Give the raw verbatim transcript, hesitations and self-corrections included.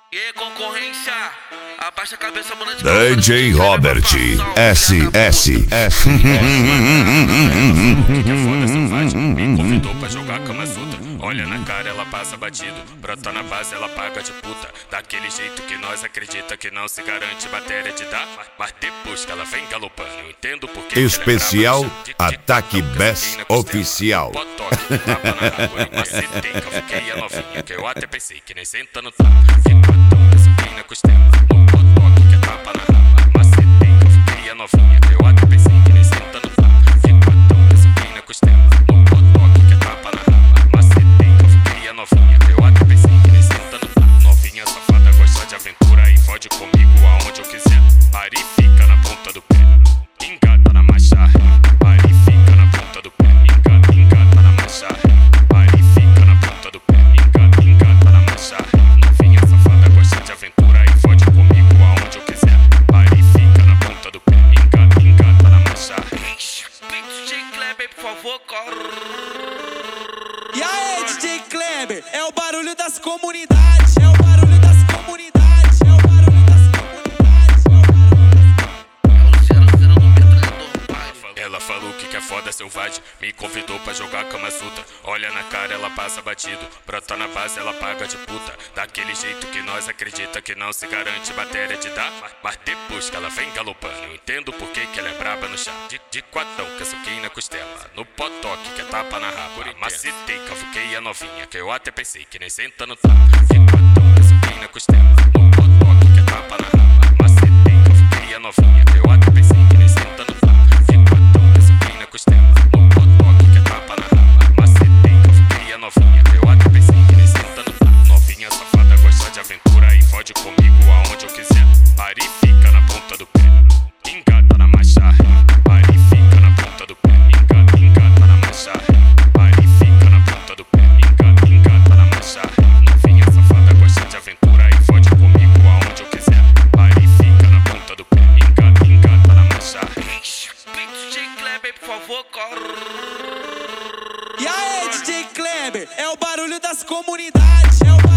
E aí, concorrência, abaixa a cabeça, mano. D J Robert, S S S. Me convidou pra jogar cama suta. Olha na cara, ela passa batido. Brota na base, ela paga de puta. Daquele jeito que nós acredita que não se garante matéria de dar. Mas depois que ela vem galopando, eu entendo porque. Especial Ataque Bass Oficial. Botoque, tapa na rua, eu macetei, cavuquei a novinha. Que eu até pensei que nem sentando tá. Na costela, no botoque que é tapa na raba. Macetei, cavuquei a novinha. Que eu até pensei que nem sentando tá. Ficatão, subi na costela, no botoque que é tapa na raba. Macetei, cavuquei a novinha. Que eu até pensei que nem sentando tá. Novinha safada gosta de aventura e fode comigo aonde eu quiser. Pari fica na ponta do pé, engata na marcha. Pari fica na ponta do pé, engata, engata na marcha. Pari fica na ponta do pé, engata, engata na marcha. Novinha safada gosta de aventura e fode comigo aonde eu quiser. Pari fica na ponta do pé, engata, engata na marcha. D J Kleber, por favor, corre. E aí, D J Kleber, é o barulho das comunidades, é o barulho das comunidades, é o barulho das comunidades, é o barulho das comunidades. Ela falou que quer foda selvagem, me convidou pra jogar cama suta. Olha na cara, ela passa batido. Brota na base, ela paga de puta. Daquele jeito que nós acredita que não se garante matéria de dar. Mas depois que ela vem galopando, eu entendo por que que ela é braba no chá. De, de quatão, que suquei na costela, no potoque que é tapa na raba. Macetei, cavuquei a novinha, que eu até pensei que nem sentando tá. Ficatão, que suquei na costela, no potoque que é tapa na raba. Macetei, cavuquei a novinha, que eu até pensei que nem sentando tá. Ficatão, que suquei na costela, no potoque que é tapa na raba. Macetei, cavuquei a novinha, que eu até pensei que nem sentando tá. Novinha safada gosta de aventura e fode comigo aonde eu quiser. Pari fica na ponta do pé, engata na marcha. Pari fica na ponta do pé, engata, engata na marcha. Pari fica na ponta do pé, engata, engata na marcha. Novinha safada gosta de aventura e fode comigo aonde eu quiser. Pari fica na ponta do pé, engata, engata na marcha. D J Kleber, por favor, corre. E aí, D J Kleber, é o barulho das comunidades, é o